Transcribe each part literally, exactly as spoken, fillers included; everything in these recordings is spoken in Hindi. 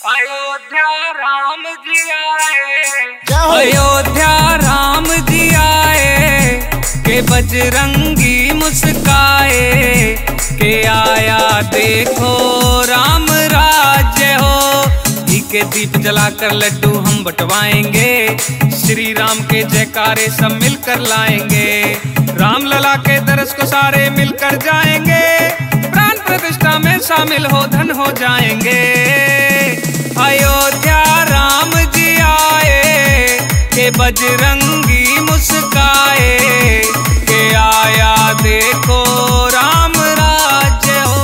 अयोध्या राम जी आए, अयोध्या राम जी आए, के बजरंगी मुस्काए, के आया देखो राम राज्य हो। घी के दीप जलाकर लड्डू हम बंटवाएंगे, श्री राम के जयकारे सब मिलकर लाएंगे। राम लला के दरस को सारे मिलकर जाएंगे, प्राण प्रतिष्ठा में शामिल हो धन हो जाएंगे। अयोध्या राम जी आए, के बजरंगी मुस्काए, के आया देखो राम राज्य हो।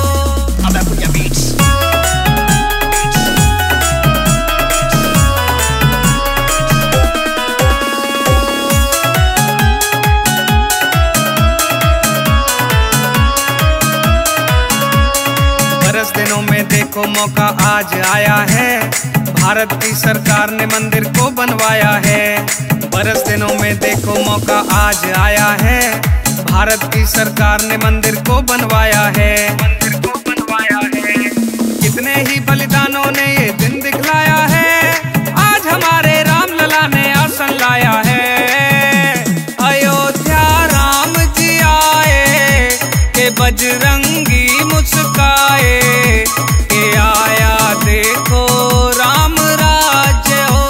बरस दिनों में देखो मौका आज आया है, भारत की सरकार ने मंदिर को बनवाया है। बरस दिनों में देखो मौका आज आया है, भारत की सरकार ने मंदिर को बनवाया है। मंदिर को बनवाया है, कितने ही बलिदानों ने ये दिन दिखलाया है, आज हमारे राम लला ने आसन लाया है। अयोध्या राम जी आए, के बजरंगी मुस्काए, के आया देखो राम राज्य हो।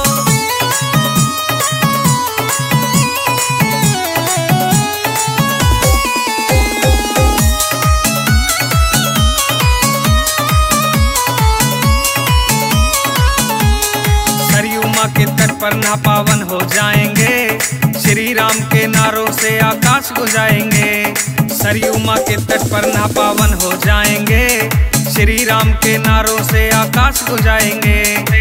सरयू माँ के तट पर ना पावन हो जाएंगे, श्री राम के नारों से आकाश गुंजाएंगे। सरयू माँ के तट पर ना पावन हो जाएंगे, श्री राम के नारों से आकाश गुंजाएंगे।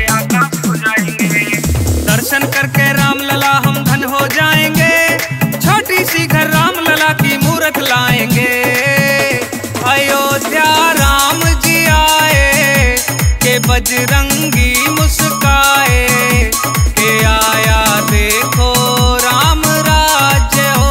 दर्शन करके राम लला हम धन हो जाएंगे, छोटी सी घर राम लला की मूरत लाएंगे। अयोध्या राम जी आए, के बजरंगी मुस्काए, के आया देखो राम राज्य हो।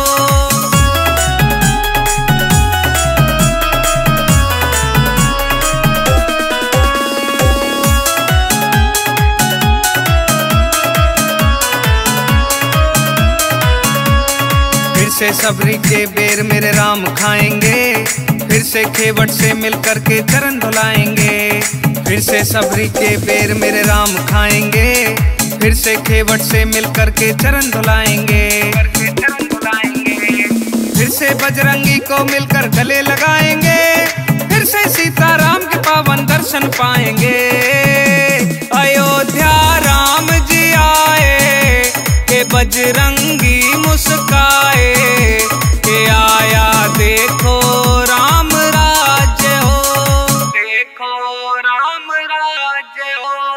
फिर से सबरी के बेर मेरे राम खाएंगे, फिर से खेवट से मिलकर के चरण धुलाएंगे। फिर से सबरी के बेर मेरे राम खाएंगे, फिर से खेवट से मिलकर के चरण धुलाएंगे। फिर से बजरंगी को मिलकर गले लगाएंगे, फिर से सीता राम के पावन दर्शन पाएंगे। अयोध्या राम जी आए, के बजरंगी मुस्काए, के आया देखो राम राज्य हो। देखो राम राज्य हो।